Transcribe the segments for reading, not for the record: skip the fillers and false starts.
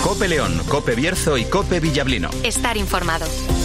COPE León, COPE Bierzo y COPE Villablino. Estar informado.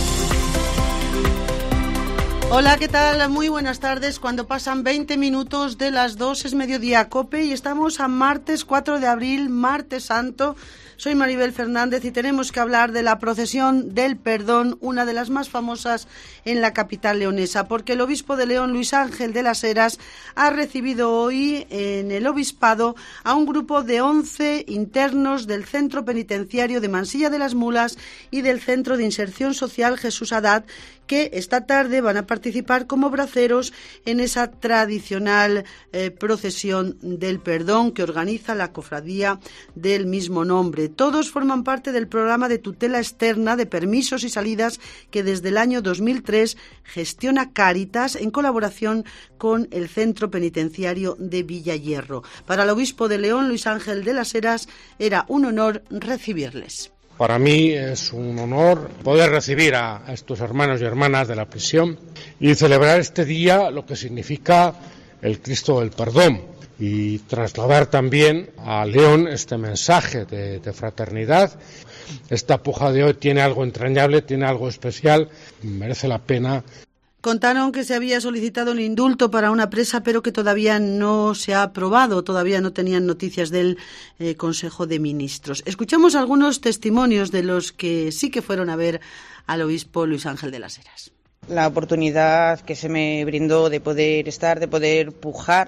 Hola, ¿qué tal? Muy buenas tardes. Cuando pasan 20 minutos de las 2 es Mediodía COPE y estamos a martes 4 de abril, martes santo. Soy Maribel Fernández y tenemos que hablar de la procesión del perdón, una de las más famosas en la capital leonesa, porque el obispo de León, Luis Ángel de las Heras, ha recibido hoy en el obispado a un grupo de 11 internos del Centro Penitenciario de Mansilla de las Mulas y del Centro de Inserción Social Jesús Haddad, que esta tarde van a participar como braceros en esa tradicional procesión del perdón que organiza la cofradía del mismo nombre. Todos forman parte del programa de tutela externa de permisos y salidas que desde el año 2003 gestiona Cáritas en colaboración con el Centro Penitenciario de Villayerro. Para el obispo de León, Luis Ángel de las Heras, era un honor recibirles. Para mí es un honor poder recibir a estos hermanos y hermanas de la prisión y celebrar este día lo que significa el Cristo del Perdón y trasladar también a León este mensaje de fraternidad. Esta puja de hoy tiene algo entrañable, tiene algo especial, merece la pena. Contaron que se había solicitado el indulto para una presa, pero que todavía no se ha aprobado, todavía no tenían noticias del Consejo de Ministros. Escuchamos algunos testimonios de los que sí que fueron a ver al obispo Luis Ángel de las Heras. La oportunidad que se me brindó de poder estar, de poder pujar,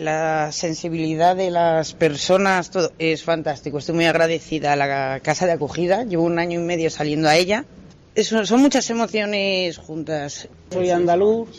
la sensibilidad de las personas, todo es fantástico. Estoy muy agradecida a la casa de acogida, llevo 1 año y medio saliendo a ella. Son muchas emociones juntas. Soy andaluz,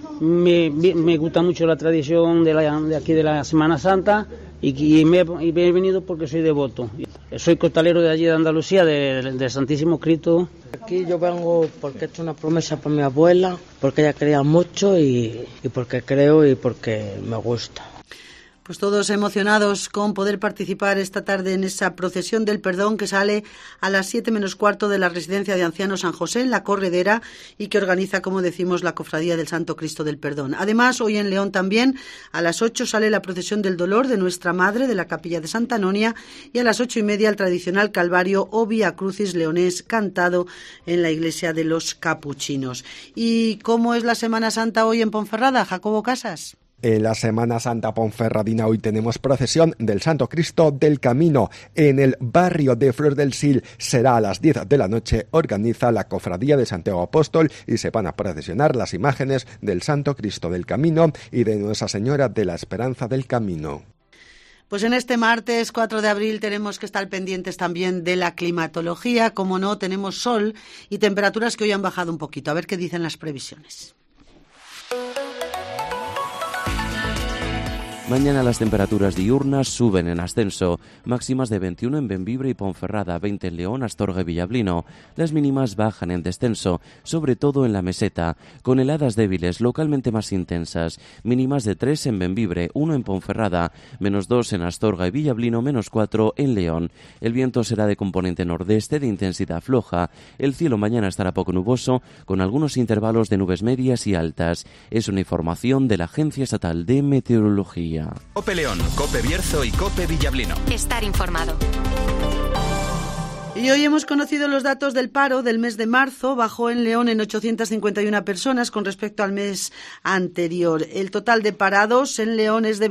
me gusta mucho la tradición de aquí de la Semana Santa y me he venido porque soy devoto. Soy costalero de allí de Andalucía, del Santísimo Cristo. Aquí yo vengo porque he hecho una promesa por mi abuela, porque ella creía mucho y porque creo y porque me gusta. Pues todos emocionados con poder participar esta tarde en esa procesión del perdón que sale a las 7 menos cuarto de la Residencia de Ancianos San José en La Corredera y que organiza, como decimos, la Cofradía del Santo Cristo del Perdón. Además, hoy en León también a las 8 sale la procesión del dolor de Nuestra Madre de la Capilla de Santa Anonia y a las 8:30 el tradicional Calvario o Vía Crucis leonés cantado en la iglesia de los Capuchinos. ¿Y cómo es la Semana Santa hoy en Ponferrada, Jacobo Casas? En la Semana Santa ponferradina hoy tenemos procesión del Santo Cristo del Camino. En el barrio de Flor del Sil será a las 10 de la noche, organiza la Cofradía de Santiago Apóstol y se van a procesionar las imágenes del Santo Cristo del Camino y de Nuestra Señora de la Esperanza del Camino. Pues en este martes 4 de abril tenemos que estar pendientes también de la climatología. Como no, tenemos sol y temperaturas que hoy han bajado un poquito. A ver qué dicen las previsiones. Mañana las temperaturas diurnas suben en ascenso, máximas de 21 en Bembibre y Ponferrada, 20 en León, Astorga y Villablino. Las mínimas bajan en descenso, sobre todo en la meseta, con heladas débiles localmente más intensas, mínimas de 3 en Bembibre, 1 en Ponferrada, -2 en Astorga y Villablino, -4 en León. El viento será de componente nordeste de intensidad floja. El cielo mañana estará poco nuboso, con algunos intervalos de nubes medias y altas. Es una información de la Agencia Estatal de Meteorología. COPE León, COPE Bierzo y COPE Villablino. Estar informado. Y hoy hemos conocido los datos del paro del mes de marzo. Bajó en León en 851 personas con respecto al mes anterior. El total de parados en León es de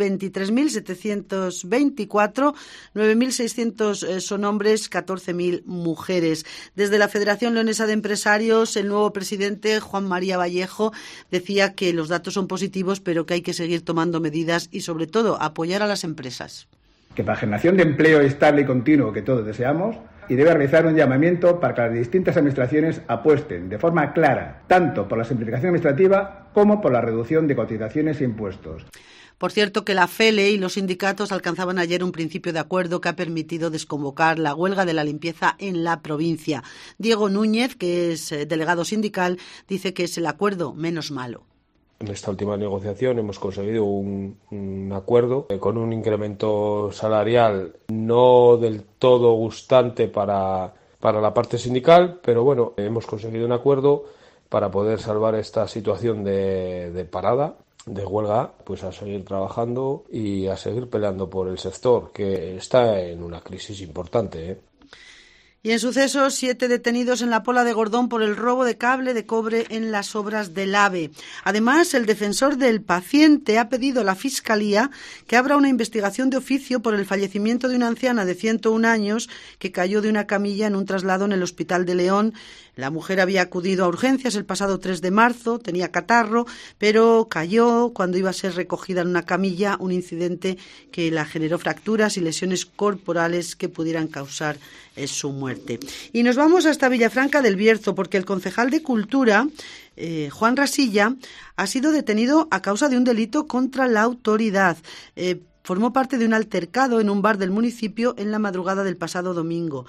23.724, 9.600 son hombres, 14.000 mujeres. Desde la Federación Leonesa de Empresarios, el nuevo presidente, Juan María Vallejo, decía que los datos son positivos, pero que hay que seguir tomando medidas y, sobre todo, apoyar a las empresas. Que para la generación de empleo estable y continuo que todos deseamos, y debe realizar un llamamiento para que las distintas administraciones apuesten de forma clara tanto por la simplificación administrativa como por la reducción de cotizaciones e impuestos. Por cierto, que la FELE y los sindicatos alcanzaban ayer un principio de acuerdo que ha permitido desconvocar la huelga de la limpieza en la provincia. Diego Núñez, que es delegado sindical, dice que es el acuerdo menos malo. En esta última negociación hemos conseguido un acuerdo con un incremento salarial no del todo gustante para la parte sindical, pero bueno, hemos conseguido un acuerdo para poder salvar esta situación de parada, de huelga, pues a seguir trabajando y a seguir peleando por el sector, que está en una crisis importante, Y en sucesos, 7 detenidos en la Pola de Gordón por el robo de cable de cobre en las obras del AVE. Además, el defensor del paciente ha pedido a la Fiscalía que abra una investigación de oficio por el fallecimiento de una anciana de 101 años que cayó de una camilla en un traslado en el Hospital de León. La mujer había acudido a urgencias el pasado 3 de marzo, tenía catarro, pero cayó cuando iba a ser recogida en una camilla, un incidente que la generó fracturas y lesiones corporales que pudieran causar su muerte. Y nos vamos hasta Villafranca del Bierzo, porque el concejal de Cultura, Juan Rasilla, ha sido detenido a causa de un delito contra la autoridad. Formó parte de un altercado en un bar del municipio en la madrugada del pasado domingo.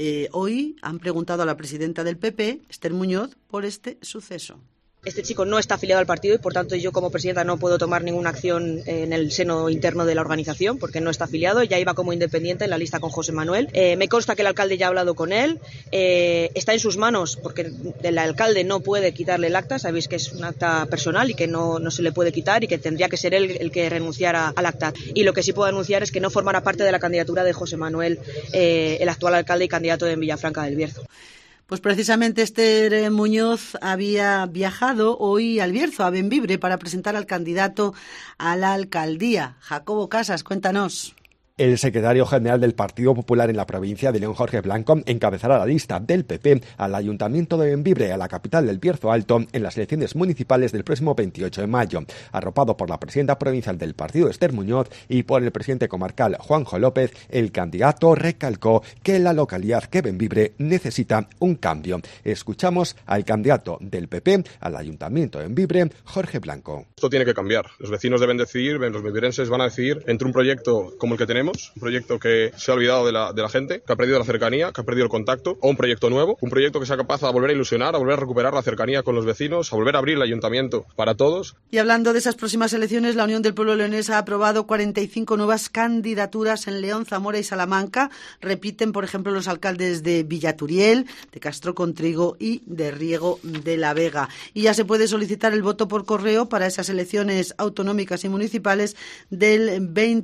Hoy han preguntado a la presidenta del PP, Esther Muñoz, por este suceso. Este chico no está afiliado al partido y, por tanto, yo como presidenta no puedo tomar ninguna acción en el seno interno de la organización porque no está afiliado. Ya iba como independiente en la lista con José Manuel. Me consta que el alcalde ya ha hablado con él. Está en sus manos porque el alcalde no puede quitarle el acta. Sabéis que es un acta personal y que no se le puede quitar y que tendría que ser él el que renunciara al acta. Y lo que sí puedo anunciar es que no formará parte de la candidatura de José Manuel, el actual alcalde y candidato en Villafranca del Bierzo. Pues precisamente Esther Muñoz había viajado hoy al Bierzo, a Bembibre, para presentar al candidato a la alcaldía. Jacobo Casas, cuéntanos. El secretario general del Partido Popular en la provincia de León, Jorge Blanco, encabezará la lista del PP al Ayuntamiento de Bembibre, a la capital del Bierzo Alto, en las elecciones municipales del próximo 28 de mayo. Arropado por la presidenta provincial del partido, Esther Muñoz, y por el presidente comarcal, Juanjo López, el candidato recalcó que la localidad que Bembibre necesita un cambio. Escuchamos al candidato del PP al Ayuntamiento de Bembibre, Jorge Blanco. Esto tiene que cambiar. Los vecinos deben decidir, los bembirenses van a decidir entre un proyecto como el que tenemos, un proyecto que se ha olvidado de la gente, que ha perdido la cercanía, que ha perdido el contacto, o un proyecto nuevo, un proyecto que sea capaz de volver a ilusionar, a volver a recuperar la cercanía con los vecinos, a volver a abrir el ayuntamiento para todos. Y hablando de esas próximas elecciones, la Unión del Pueblo Leonés ha aprobado 45 nuevas candidaturas en León, Zamora y Salamanca. Repiten, por ejemplo, los alcaldes de Villaturiel, de Castro Contrigo y de Riego de la Vega. Y ya se puede solicitar el voto por correo para esas elecciones autonómicas y municipales del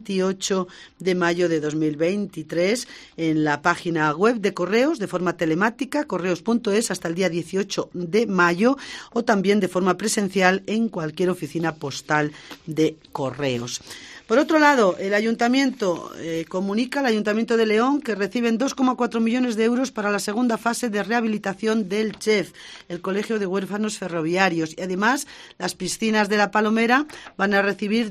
28 de mayo de 2023 en la página web de Correos de forma telemática, correos.es, hasta el día 18 de mayo, o también de forma presencial en cualquier oficina postal de Correos. Por otro lado, el Ayuntamiento comunica al Ayuntamiento de León que reciben 2,4 millones de euros para la segunda fase de rehabilitación del CHEF, el Colegio de Huérfanos Ferroviarios. Y además, las piscinas de La Palomera van a recibir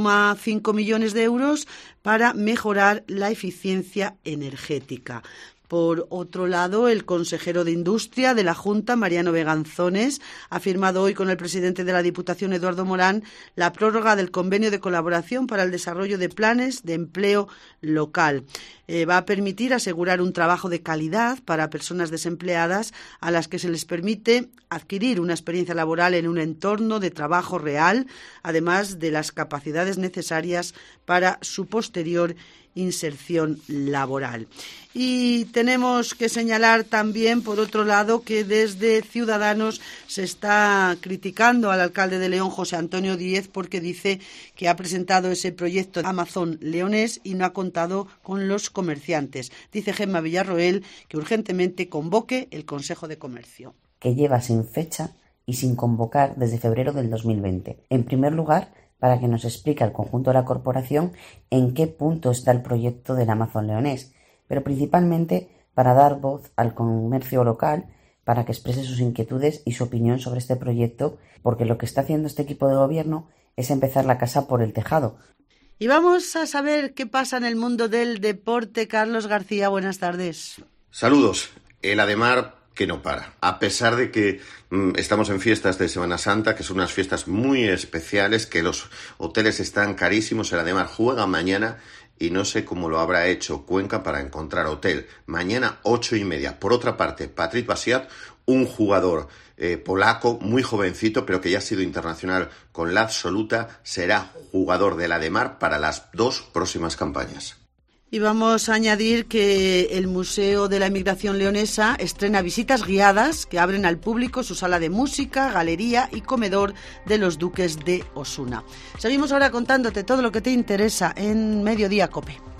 2,5 millones de euros para mejorar la eficiencia energética. Por otro lado, el consejero de Industria de la Junta, Mariano Beganzones, ha firmado hoy con el presidente de la Diputación, Eduardo Morán, la prórroga del convenio de colaboración para el desarrollo de planes de empleo local. Va a permitir asegurar un trabajo de calidad para personas desempleadas a las que se les permite adquirir una experiencia laboral en un entorno de trabajo real, además de las capacidades necesarias para su posterior inserción laboral. Y tenemos que señalar también, por otro lado, que desde Ciudadanos se está criticando al alcalde de León, José Antonio Díez, porque dice que ha presentado ese proyecto Amazon leonés y no ha contado con los comerciantes. Dice Gemma Villarroel que urgentemente convoque el Consejo de Comercio. Que lleva sin fecha y sin convocar desde febrero del 2020. En primer lugar, para que nos explique al conjunto de la corporación en qué punto está el proyecto del Amazon leonés, pero principalmente para dar voz al comercio local, para que exprese sus inquietudes y su opinión sobre este proyecto, porque lo que está haciendo este equipo de gobierno es empezar la casa por el tejado. Y vamos a saber qué pasa en el mundo del deporte. Carlos García, buenas tardes. Saludos. El Ademar que no para. A pesar de que estamos en fiestas de Semana Santa, que son unas fiestas muy especiales, que los hoteles están carísimos, el Ademar juega mañana y no sé cómo lo habrá hecho Cuenca para encontrar hotel. Mañana 8:30. Por otra parte, Patrick Basiat, un jugador polaco, muy jovencito, pero que ya ha sido internacional con la absoluta, será jugador del Ademar para las 2 próximas campañas. Y vamos a añadir que el Museo de la Emigración Leonesa estrena visitas guiadas que abren al público su sala de música, galería y comedor de los Duques de Osuna. Seguimos ahora contándote todo lo que te interesa en Mediodía COPE.